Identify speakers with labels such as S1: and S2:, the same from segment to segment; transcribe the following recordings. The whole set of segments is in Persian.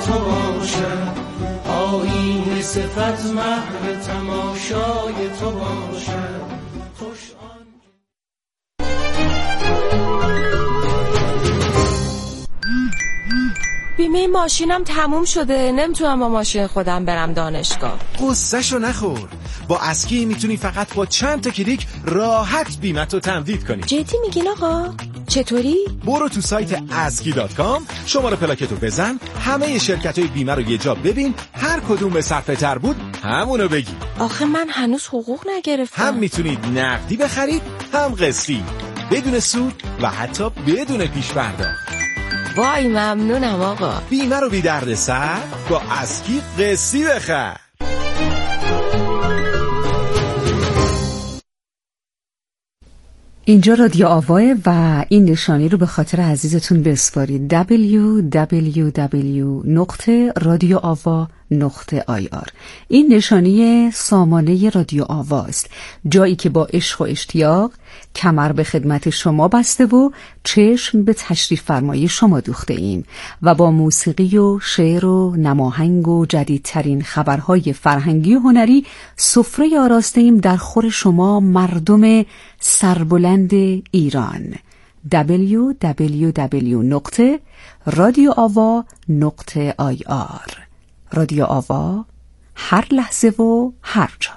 S1: تو باشد، آیین صفت محو تماشای تو باشد. خوش آن
S2: بیمه ماشینم تموم شده، نمیتونم با ماشین خودم برم دانشگاه.
S3: قصه‌شو نخور، با اسکی میتونی فقط با چند تا کلیک راحت بیمه‌تو تمدید کنی.
S2: جدی میگین آقا؟ چطوری؟
S3: برو تو سایت aski.com، شماره پلاکتو بزن، همه شرکت‌های بیمه رو یه جا ببین، هر کدوم به صرفه تر بود همونو بگی.
S2: آخه من هنوز حقوق نگرفتم.
S3: هم میتونید نقدی بخرید، هم قسطی، بدون سود و حتی بدون پیش پرداخت.
S2: وای ممنونم آقا.
S3: بیمه رو بی درد سر با اسکی قسطی بخر.
S4: اینجا رادیو آواه و این نشانی رو به خاطر عزیزتون بسپارید: www.radioava.ir. این نشانی سامانه رادیو آوا است، جایی که با عشق و اشتیاق کمر به خدمت شما بسته و چشم به تشریف فرمایی شما دوخته ایم و با موسیقی و شعر و نماهنگ و جدیدترین خبرهای فرهنگی و هنری سفره آراسته ایم در خور شما مردم سربلند ایران. www.radioava.ir. رادیو آوا، هر لحظه و هر جا.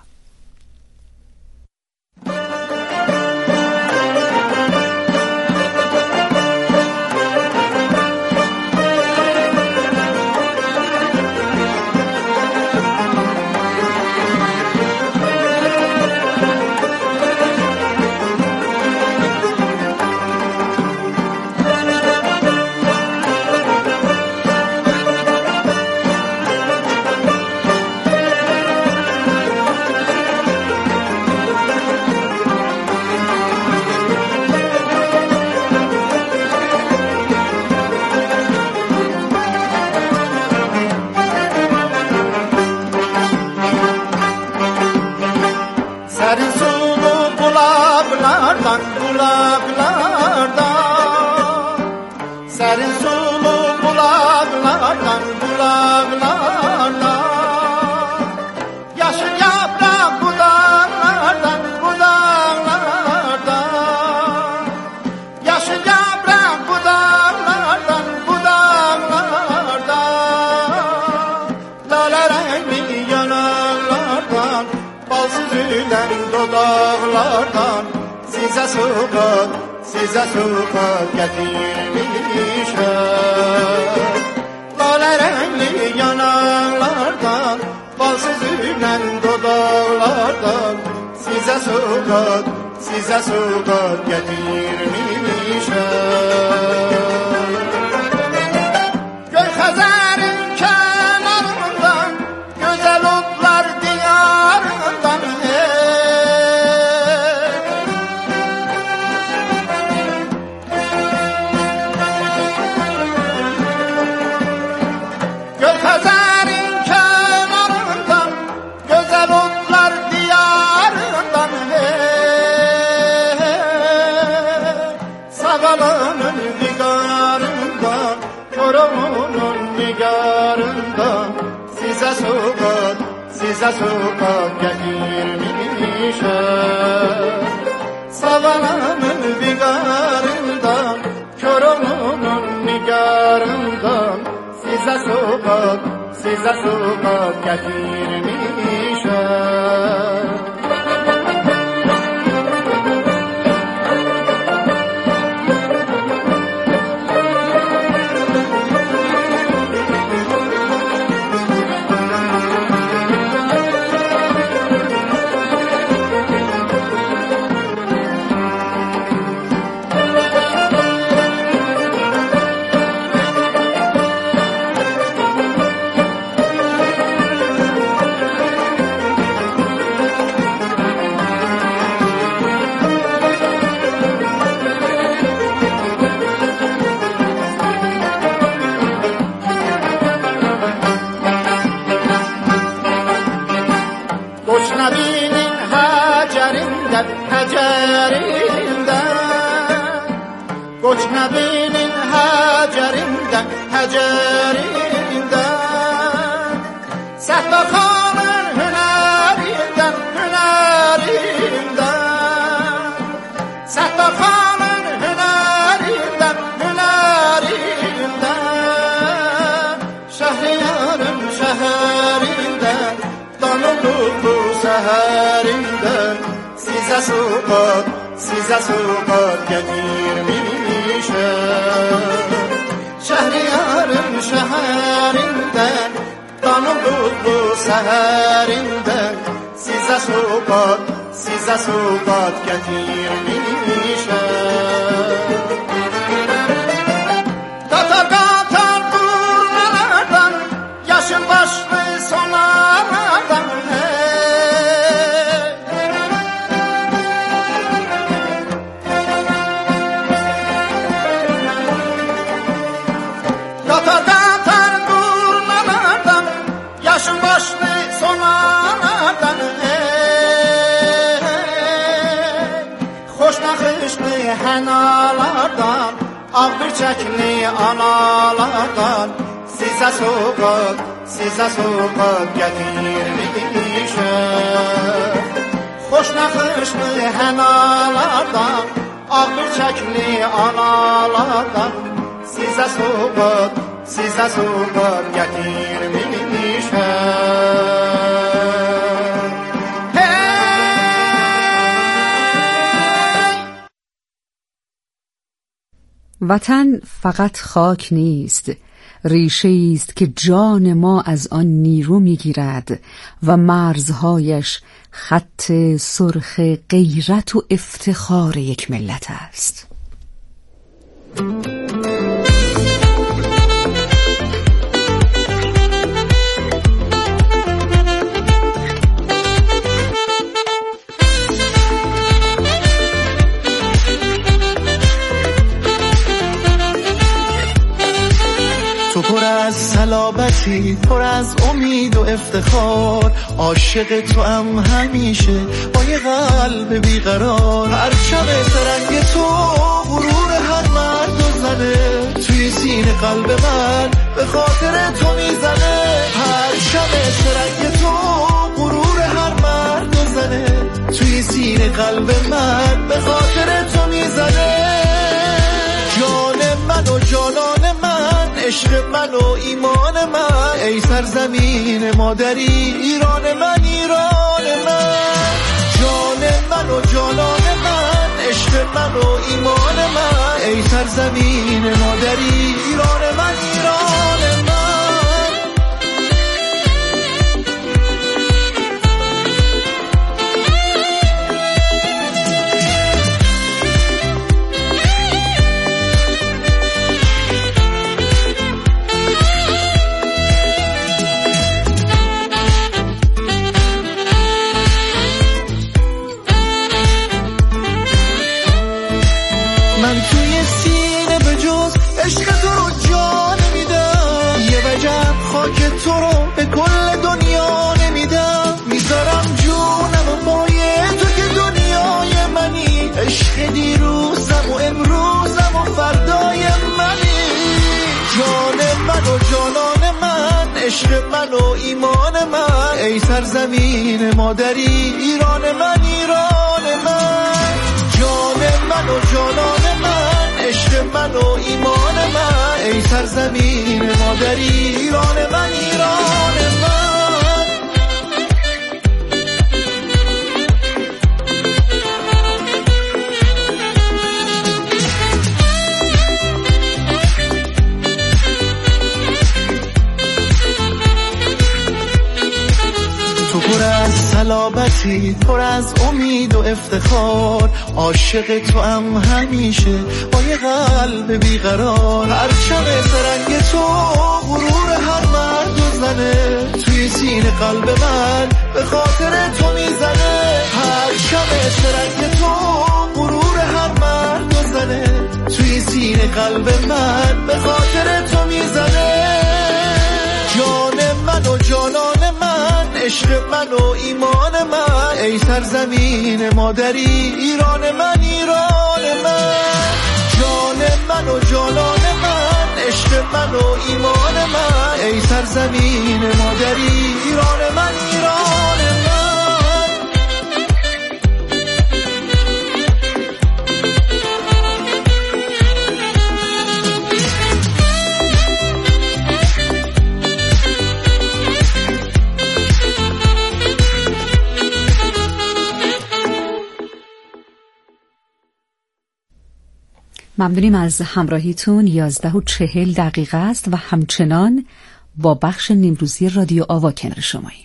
S5: Size sokak getirmişler, lale renkli yanaklardan, bal süzülen dudaklardan. Size sokak getirmişler. Göy Xəzərin kenarından, güzel otlar diyarından. Size sokak getirmişler, Savananın vigarından, Koroğlu'nun nigarından. Size sokak getirmişler. Nabinin hacerinden, Koç Nabinin hacerinden, bu seherinde size sukat getirmişim. Şehriyarın şehrinden tanıdık bu seherinde size sukat getirmişim. Katar burnalardan yaşın başlı sonlardan Katar burnalardan yaşın başlı sonlardan hoş nakışlı henalardan ağ bir çəkli analardan size sukat getirmişim. Hoş nakışlı henalardan ağ bir çəkli analardan size sukat getirmişim.
S4: وطن فقط خاک نیست، ریشه‌ای است که جان ما از آن نیرو می‌گیرد و مرزهایش خط سرخ غیرت و افتخار یک ملت است.
S1: تو پر از صلابتی، پر از امید و افتخار، عاشق تو هم همیشه با یه قلب بیقرار. پرچم سرنگ تو غرور هر مرد و زنه، توی سینه قلب من به خاطر تو میزنه. پرچم سرنگ تو غرور هر مرد و زنه، توی سینه قلب من به خاطر تو میزنه. جان من و جانان من، عشق من و ایمان من، ای سرزمین مادری ایران من، ایران من. جان من و جانان من، عشق من و ایمان من، ای سرزمین مادری ایران من، ایران من. من توی سینه به جز عشق تو رو جا نمیدم، یه وجب خاک تو رو به کل دنیا نمیدم. میذارم جونم و مایه تو که دنیای منی، عشق دیروزم و امروزم و فردای منی. جان من و جانان من، عشق من و ایمان من، ای سرزمین مادری ایران من، ایران من. جان من و جانان من، عشق من و ایمان من، ای سرزمین مادری ایران من، ایران من. تو پر از صلابتی، پر از امید و افتخار، عاشق تو هم همیشه با یه قلب بیقرار. پرچم سرنگ تو غرور هر مرد و زنه، توی سینه قلب من به خاطر تو میزنه. پرچم سرنگ تو غرور هر مرد و زنه، توی سینه قلب من به خاطر تو میزنه. جان من و جانان من، عشق من و ایمان من، ای سرزمین مادری ایران من، ایران من. جان من و جانان من، عشق من و ایمان من، ای سرزمین مادری ایران من، ایران من.
S4: ممنونیم از همراهیتون. 11:40 است و همچنان با بخش نیمروزی رادیو آوا کنار شماییم.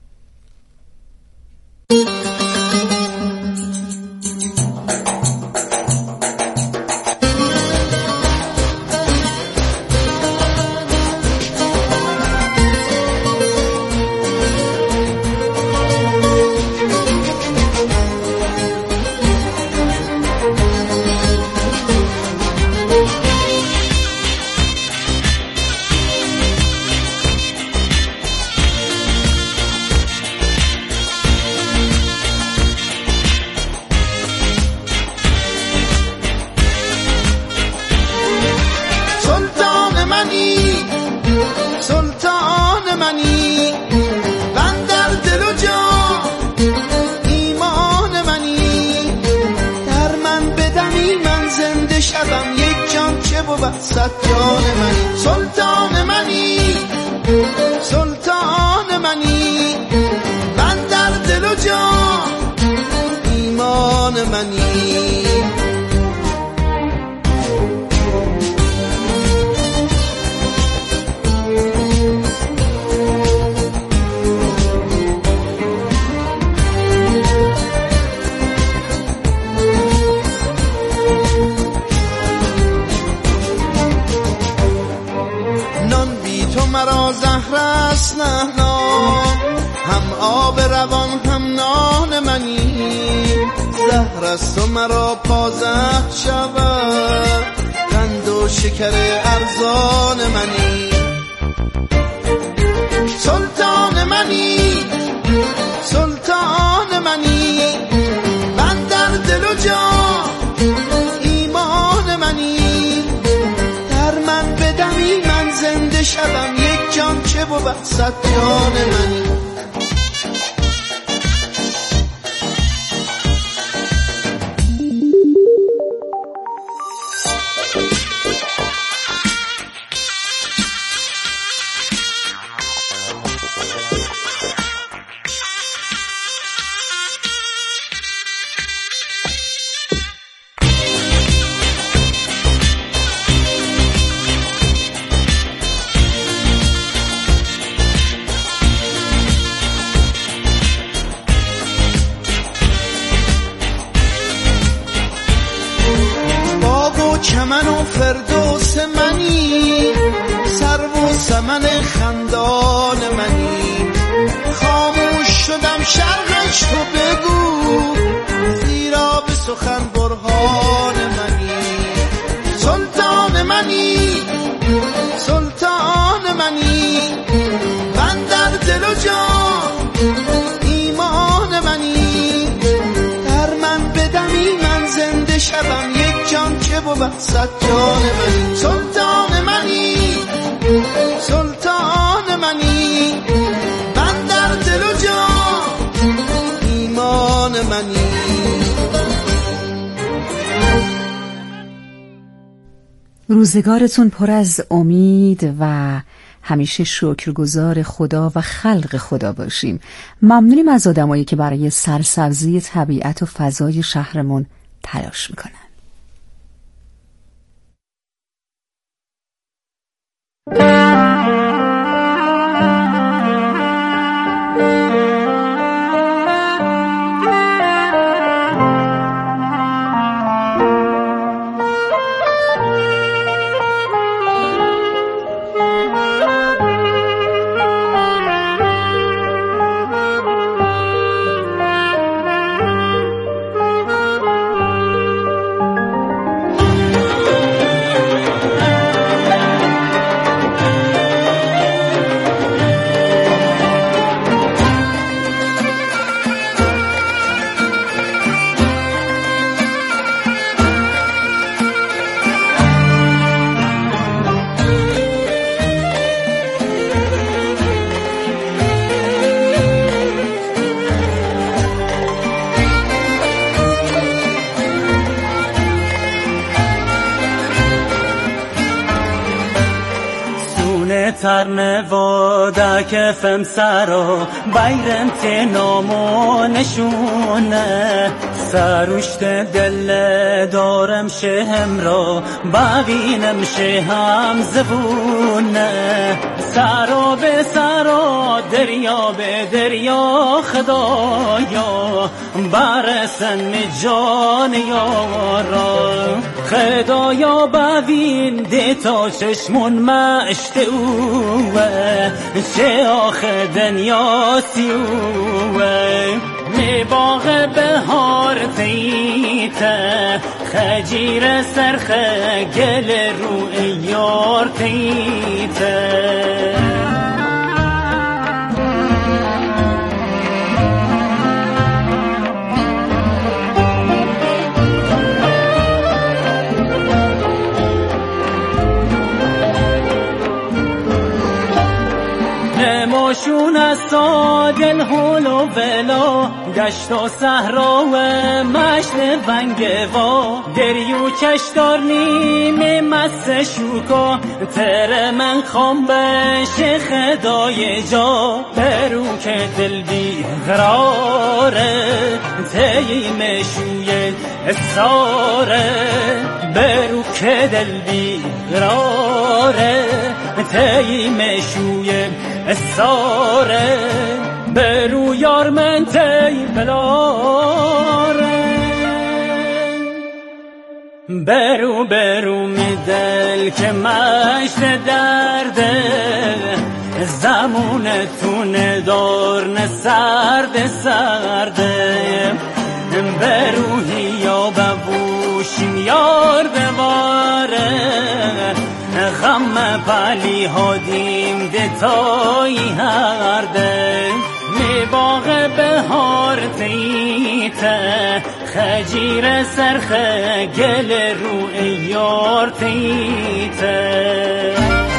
S5: صد جان منی، سلطان منی، سلطان منی، من در دل و جان ایمان منی. مرا زهر است نهنا، هم آب روان هم نان منی، زهر است و مرا پازهر شود، قند و شکر ارزان منی. سلطان منی، سلطان منی، من در دل و جان ایمان منی، در من بدمی من زنده شدم، یک جان چه بود صد جان منی. چمن و فردوس منی، سرو و سمن خندان منی، خاموش شدم شرحش تو بگو، زیرا به سخن برهان منی. سلطان منی، سلطان منی، من در دل و جان ایمان منی، در من بدمی من زنده شدم، یک جان چه بود صد جان منی. سلطان منی، سلطان منی، من در دل و جان ایمان منی.
S4: روزگارتون پر از امید و همیشه شکرگزار خدا و خلق خدا باشیم. ممنونیم از آدمایی که برای سرسبزی طبیعت و فضای شهرمون تلاش میکنن.
S6: ترنواده کفم سرا بیرم تی نامو نشونه، سروشت دل دارم شهم را ببینم شهم زبونه سرا به سرا دریا به دریا خدایا برسن جان یارا خدایا ببین دیتا چشمون مشت اوه چه آخه دنیا سیوه می باغ بهار تیته خجیر سرخ گل رو یار تیته نماشون از سادل هول و ولا گشت و صحرا و مشت ونگوا دریو چشتار نیمه مست شوکا تر من خام بشه خدای جا برو که دل بی قراره تیم شوی اصاره برو که دل بی قراره تیم شوی اصاره برو یار من تی بلاره برو می دل که مشت درده زمونتون دارن سرده برو یا ببوشیم یار بواره غم پلی هادیم دتایی هرده می باغ بهار تیته خجیر سرخ گل رو یار تیته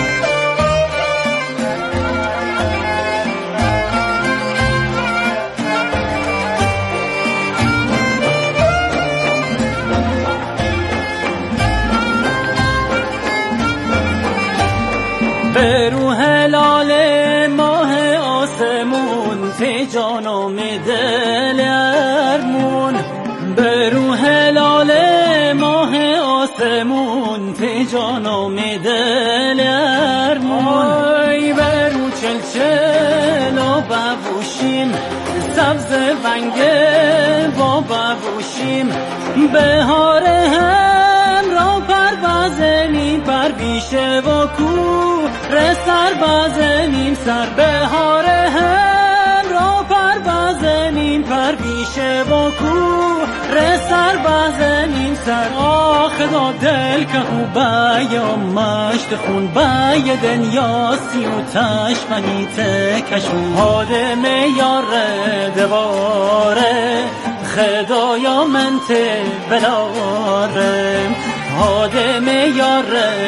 S6: برو هلال ماه آسمون تی جانم دل ارمون برو هلال ماه آسمون تی جانم دل ارمون برو چلچل و ببوشیم سبز ونگه با ببوشیم بهار هم را پروازنیم پر بیشه و کو سر بازنیم سر بهار هم را پر بازنیم پر بیشه و کو سر بازنیم سر خدا دل که خوبه یا مشت خون بای دنیا سی و تشمنی تکشون حادم یار دواره خدایا من ته بلارم حادم یار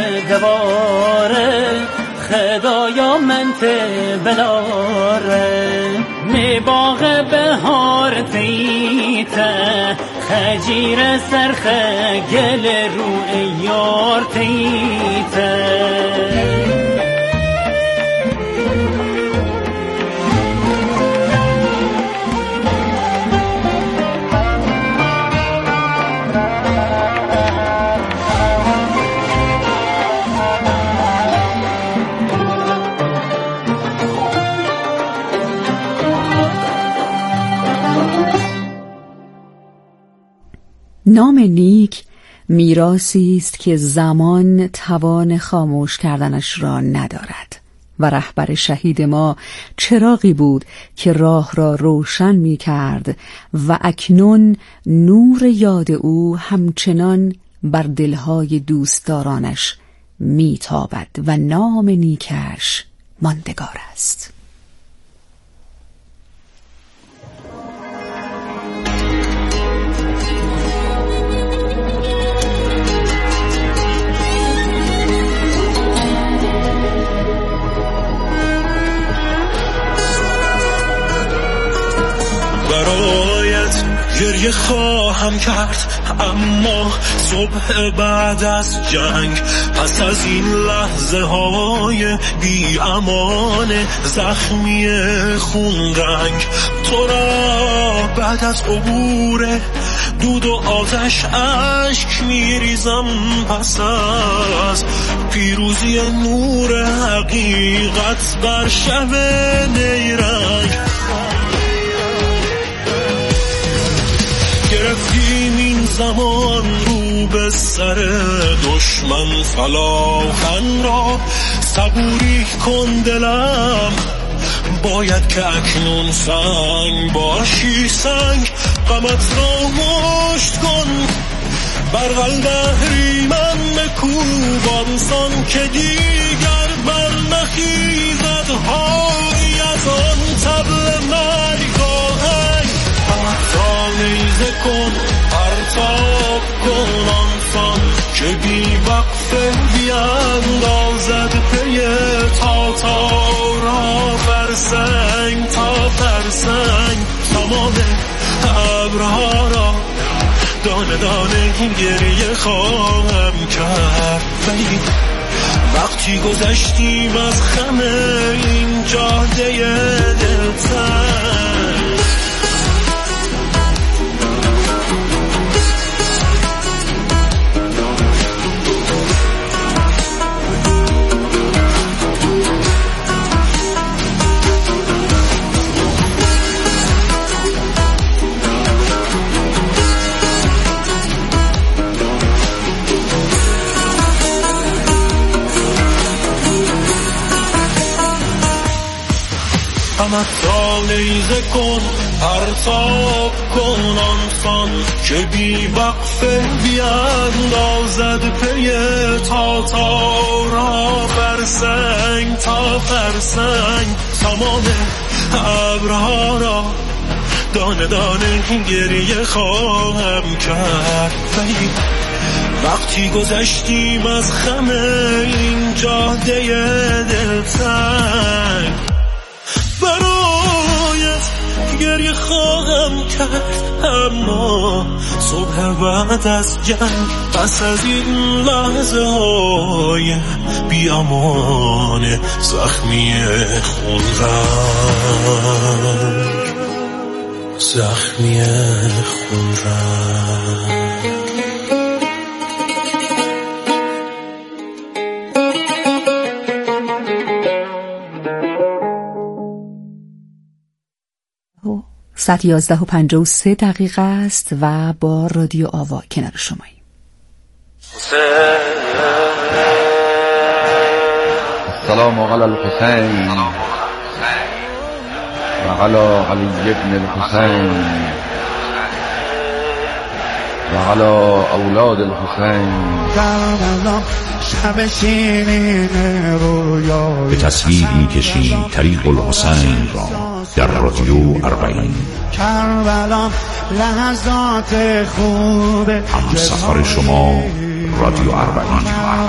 S6: دواره خدایا من ته بلاره می باغ بهار تیته خجیر سرخ گل رو یار تیته
S4: نام نیک میراثی است که زمان توان خاموش کردنش را ندارد و رهبر شهید ما چراغی بود که راه را روشن می کرد و اکنون نور یاد او همچنان بر دلهای دوستدارانش می تابد و نام نیکش ماندگار است.
S7: برایت گریه خواهم کرد اما صبح بعد از جنگ پس از این لحظه های بی امان زخمی خون رنگ تو را بعد از عبور دود و آتش اشک میریزم پس از پیروزی نور حقیقت بر شب نیرنگ. گرفتیم این زمان رو به سر دشمن فلاخن را، صبوری کن دلم باید که اکنون سنگ باشی سنگ. غمت را مشت کن بر قلب اهریمن بکوب آنسان که دیگر بر نخیزد های از آن طبل مرگ آهنگ. غمت را نیزه کن پرتاب کن آنسان که بی وقفه بیندازد پی تاتارا فرسنگ تا فرسنگ. تمام ابرها را دانه دانه گریه خواهم کرد، ولی وقتی گذشتیم از خم این جاده دلتنگ. غمت را نیزه کن پرتاب کن آنسان که بی وقفه بیندازد پی تاتارا فرسنگ تا فرسنگ. تمام ابرها را دانه دانه گریه خواهم کرد، ولی وقتی گذشتیم از خم این جاده دلتنگ برایت گریه خواهم کرد. اما صبح بعد از جنگ پس از این لحظه های بیامان زخمی خونرنگ، زخمی خونرنگ.
S4: ساعت 11:53 است و با رادیو آوا کنار شماییم.
S8: السلام علی الحسین و علی علی ابن الحسین و علی اولاد الحسین.
S9: به تصویر می‌کشیم طریق الحسین را در رادیو 40.
S5: کربلا لحظات خوب
S9: هم سفر شما رادیو 40.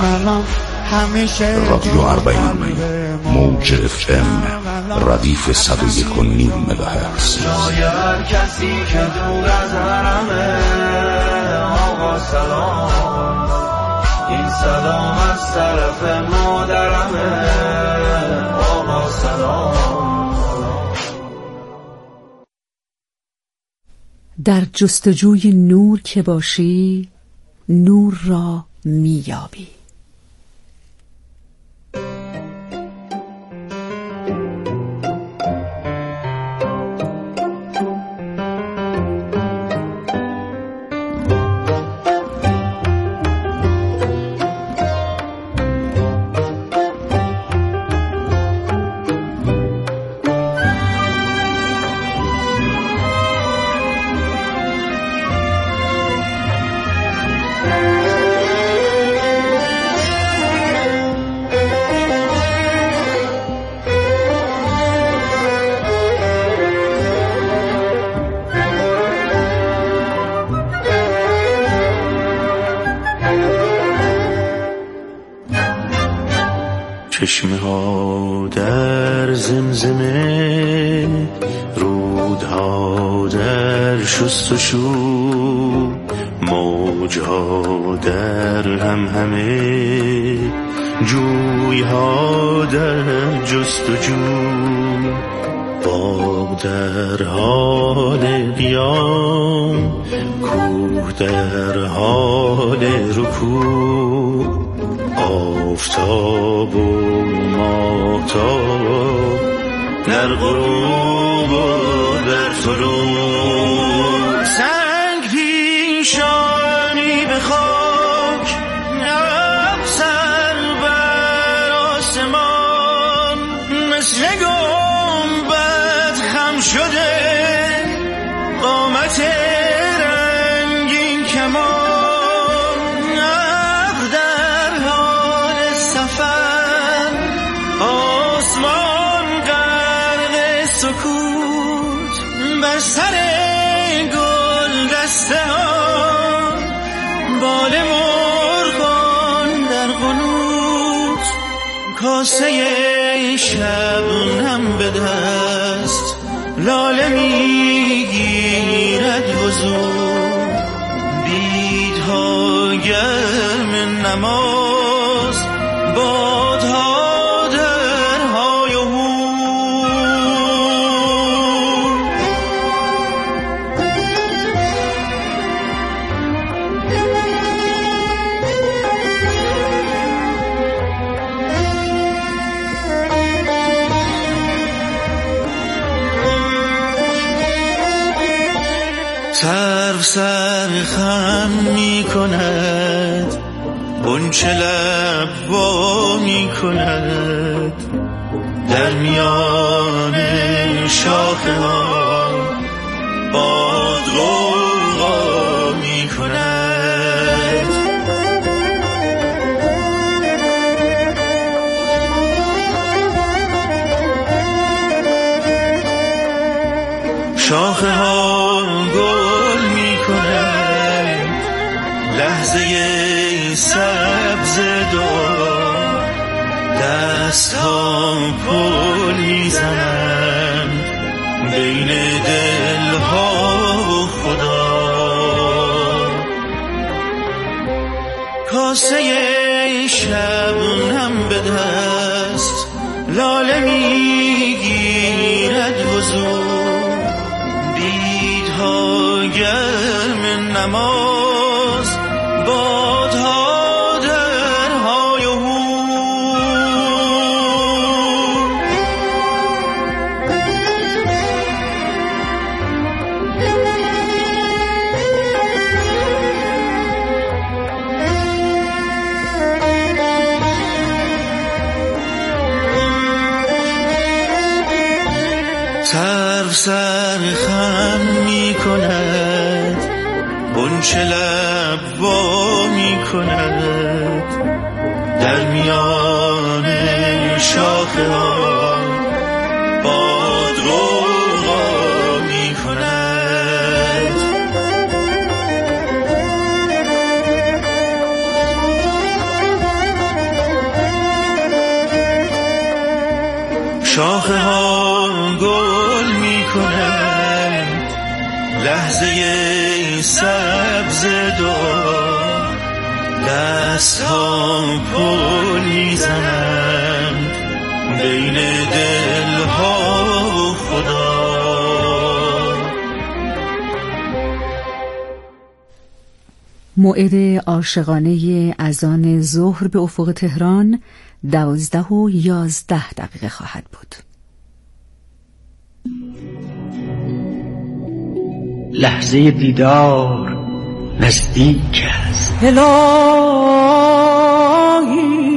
S9: رادیو 40 موج FM ردیف 101.9 مگاهرتز.
S5: هر کسی که دور از حرمه آقا سلام، این سلام از طرف مادرمه آقا سلام.
S4: در جستجوی نور که باشی نور را میابی.
S7: چشمه ها در زمزمه، رودها در شست و شو، موجها در همهمه، جویها در جست و جو. باغ در حال قیام، کوه در حال رکوع، آفتاب و ماهتاب در غروب و در طلوع، سنگ پیشانی به خاک، افسر بر آسمان، مثل گنبد خم شده قامت رنگین کمان، نق در حال سفر، آسمان غرق سکوت، بر سر گل دسته ها، بال مرغان در قنوت، کاسه شبنم به دست، لاله میگیرد وضو، بیدها گرم نماز، بادها در های و هو. سرو سر خم می کند، غنچه لب وا می کند، در میان شاخه ها باد غوغا می کند. شاخه ها گل می کند، لحظه سبز دار، دست ها پل می زنند بین دل ها و خدا، کاسه شبنم به دست، لاله می گیرد وضو، بیدها گرم نماز، بادها در های و هو. سرو سر خم می کند، غنچه لب وا می کند، در میان شاخه ها باد غوغا می کند. شاخه ها گل می کند، لحظه سبز دار، دست ها پل می زنند بین دل ها و خدا.
S4: موعد عاشقانه اذان ظهر به افق تهران 12:11 خواهد بود.
S10: لحظه دیدار نزدیک است.
S6: الهی